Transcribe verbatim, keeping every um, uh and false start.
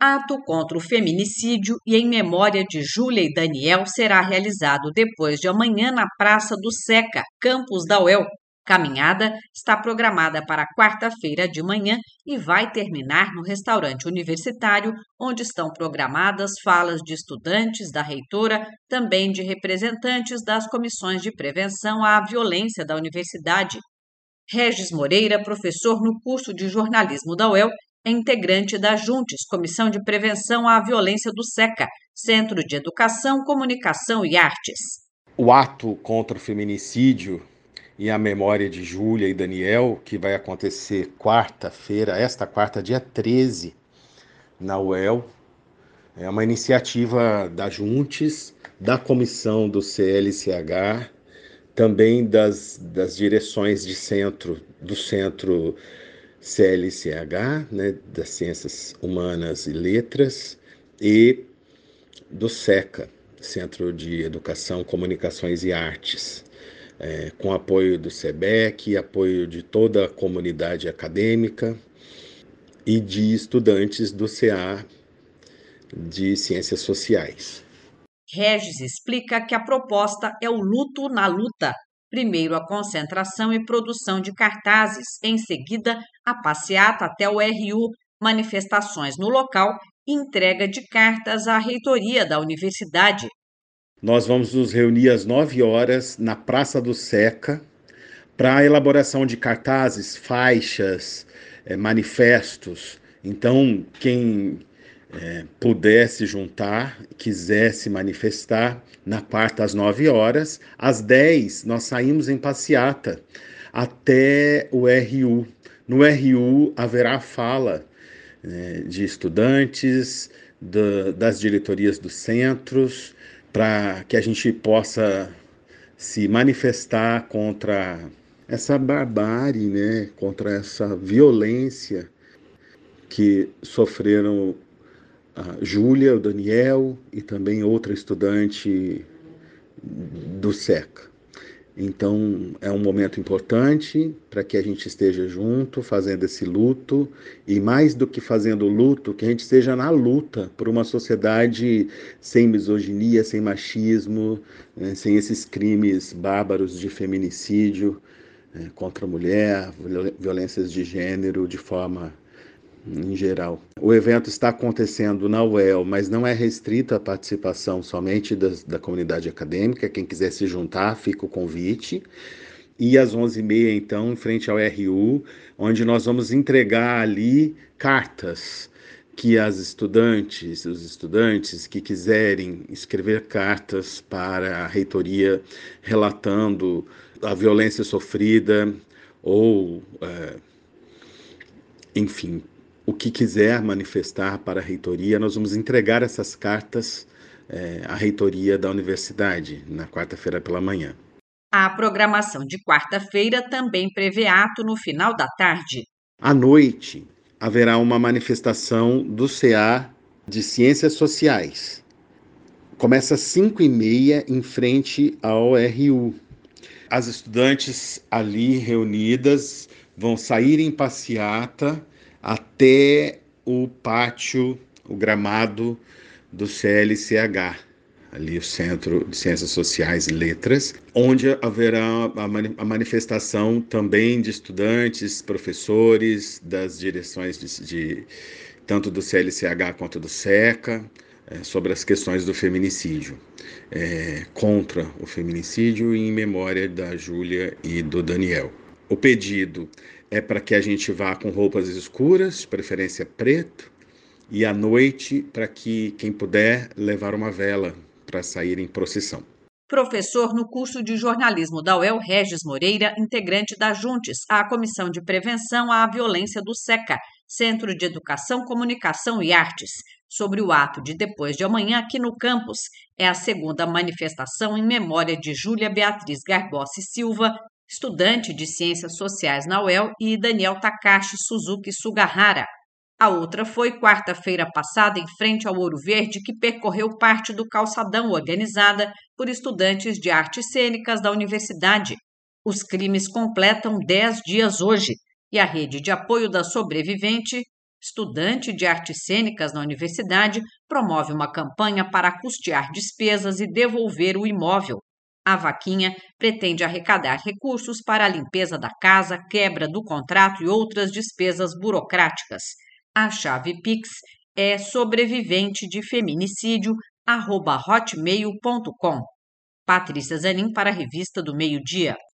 Ato contra o feminicídio e em memória de Júlia e Daniel será realizado depois de amanhã na Praça do Seca, campus da U E L. Caminhada está programada para quarta-feira de manhã e vai terminar no restaurante universitário, onde estão programadas falas de estudantes, da reitora, também de representantes das comissões de prevenção à violência da universidade. Regis Moreira, professor no curso de jornalismo da U E L, é integrante da Juntes, Comissão de Prevenção à Violência do SECA, Centro de Educação, Comunicação e Artes. O ato contra o feminicídio e a memória de Júlia e Daniel, que vai acontecer quarta-feira, esta quarta, dia treze, na U E L, é uma iniciativa da Juntes, da comissão do C L C H, também das, das direções de centro, do centro C L C H, né, das Ciências Humanas e Letras, e do SECA, Centro de Educação, Comunicações e Artes, é, com apoio do SEBEC, apoio de toda a comunidade acadêmica e de estudantes do C A de Ciências Sociais. Regis explica que a proposta é o luto na luta. Primeiro a concentração e produção de cartazes, em seguida a passeata até o R U, manifestações no local e entrega de cartas à reitoria da universidade. Nós vamos nos reunir às nove horas na Praça do Seca para a elaboração de cartazes, faixas, é, manifestos. Então, quem é, pudesse juntar, quisesse manifestar, na quarta às nove horas, às dez nós saímos em passeata até o R U. No R U haverá fala é, de estudantes, do, das diretorias dos centros, para que a gente possa se manifestar contra essa barbárie, né? Contra essa violência que sofreram a Júlia, o Daniel e também outra estudante do SECA. Então, é um momento importante para que a gente esteja junto, fazendo esse luto, e mais do que fazendo luto, que a gente esteja na luta por uma sociedade sem misoginia, sem machismo, né, sem esses crimes bárbaros de feminicídio né, contra a mulher, violências de gênero de forma em geral. O evento está acontecendo na U E L, mas não é restrito à participação somente das, da comunidade acadêmica. Quem quiser se juntar, fica o convite. E às onze e meia, então, em frente ao R U, onde nós vamos entregar ali cartas que as estudantes, os estudantes que quiserem escrever cartas para a reitoria relatando a violência sofrida ou, é, enfim, o que quiser manifestar para a reitoria, nós vamos entregar essas cartas é, à reitoria da universidade na quarta-feira pela manhã. A programação de quarta-feira também prevê ato no final da tarde. À noite, haverá uma manifestação do C A de Ciências Sociais. Começa às cinco e meia em frente ao R U. As estudantes ali reunidas vão sair em passeata até o pátio, o gramado do C L C H, ali o Centro de Ciências Sociais e Letras, onde haverá a manifestação também de estudantes, professores, das direções de, de tanto do C L C H quanto do SECA, é, sobre as questões do feminicídio, é, contra o feminicídio e em memória da Júlia e do Daniel. O pedido é para que a gente vá com roupas escuras, de preferência preto, e à noite para que quem puder levar uma vela para sair em procissão. Professor no curso de jornalismo da U E L, Regis Moreira, integrante da Juntes, a Comissão de Prevenção à Violência do SECA, Centro de Educação, Comunicação e Artes, sobre o ato de depois de amanhã aqui no campus. É a segunda manifestação em memória de Júlia Beatriz Garbossi Silva, estudante de Ciências Sociais na U E L, e Daniel Takashi Suzuki Sugahara. A outra foi quarta-feira passada em frente ao Ouro Verde, que percorreu parte do calçadão organizada por estudantes de artes cênicas da universidade. Os crimes completam dez dias hoje e a rede de apoio da sobrevivente estudante de artes cênicas na universidade, promove uma campanha para custear despesas e devolver o imóvel. A vaquinha pretende arrecadar recursos para a limpeza da casa, quebra do contrato e outras despesas burocráticas. A chave Pix é sobrevivente de feminicídio arroba hotmail ponto com. Patrícia Zanin para a Revista do Meio Dia.